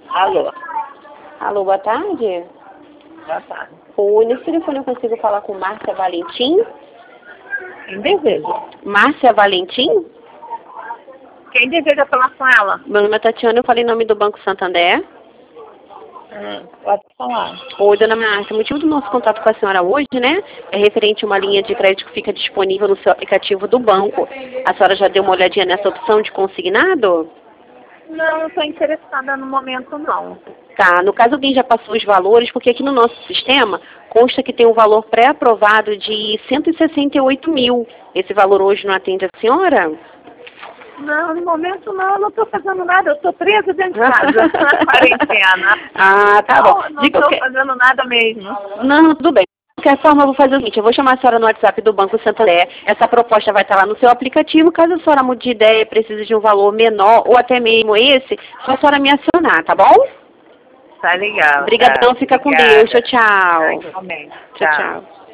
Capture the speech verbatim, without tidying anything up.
Alô. Alô, boa tarde. Boa tarde. Oi, nesse telefone eu consigo falar com Márcia Valentim? Quem deseja? Márcia Valentim? Quem deseja falar com ela? Meu nome é Tatiana, eu falei em nome do Banco Santander. Hum, pode falar. Oi, dona Márcia, o motivo do nosso contato com a senhora hoje, né, é referente a uma linha de crédito que fica disponível no seu aplicativo do banco. A senhora já deu uma olhadinha nessa opção de consignado? Não, não estou interessada no momento, não. Tá, no caso alguém já passou os valores, porque aqui no nosso sistema consta que tem um valor pré-aprovado de cento e sessenta e oito mil. Esse valor hoje não atende a senhora? Não, no momento não, eu não estou fazendo nada, eu estou presa dentro de casa, na quarentena. Ah, tá Não, bom. não Diga o estou que... fazendo nada mesmo. Não, tudo bem. De qualquer forma, eu vou fazer o seguinte, eu vou chamar a senhora no WhatsApp do Banco Santander. Essa proposta vai estar lá no seu aplicativo. Caso a senhora mude de ideia e precise de um valor menor, ou até mesmo esse, só a senhora me acionar, tá bom? Tá legal. Obrigadão, tá. fica com Obrigada. Deus. Tchau, tchau. Igualmente. Tchau, tchau.